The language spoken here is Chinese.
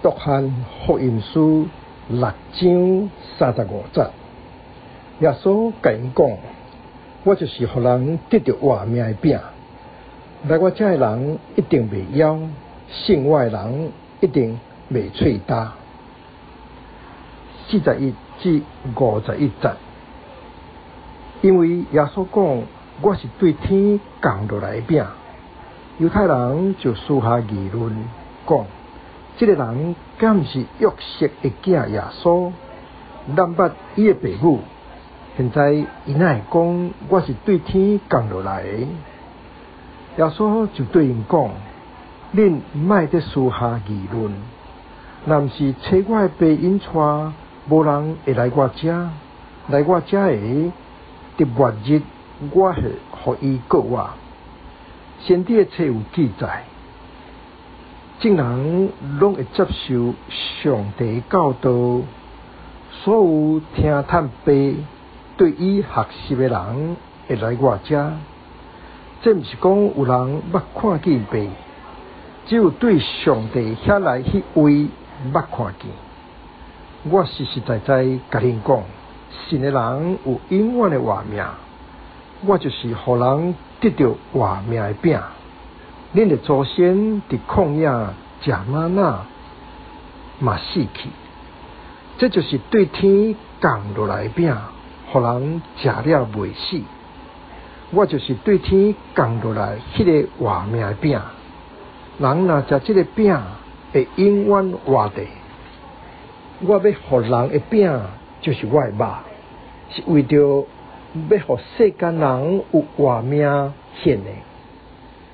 约翰福音书6章35节，耶稣甲因讲：我就是予人得到活命的饼，来我这的人一定袂枵，信我的人一定袂喙焦。41至51节，因为耶稣讲我是对天降落来的饼，犹太人就私下议论讲，这个人敢不是约瑟的囝耶稣？咱捌伊的爸母，现在伊哪会讲我是对天降落来的？耶稣就对因讲：恁莫在私下议论，若不是找我的爸因带，无人会来我这。来我这的，得月日我会予伊告我。先知的册有记载，众人拢会接受上帝教导，所有听探爸对伊学习的人会来我这。这不是讲有人捌看见爸，只有对上帝遐来迄位捌看见。我实实在在甲恁讲，信的人有永远的活命，我就是予人得到活命的饼。恁的祖先伫旷野食吗哪，嘛死去，这就是对天降落来的饼，予人食了袂死。我就是对天降落来迄个活命的饼，人若食这个饼，会永远活着。我要予人的饼，就是我的肉，是为着要予世间人有活命献的。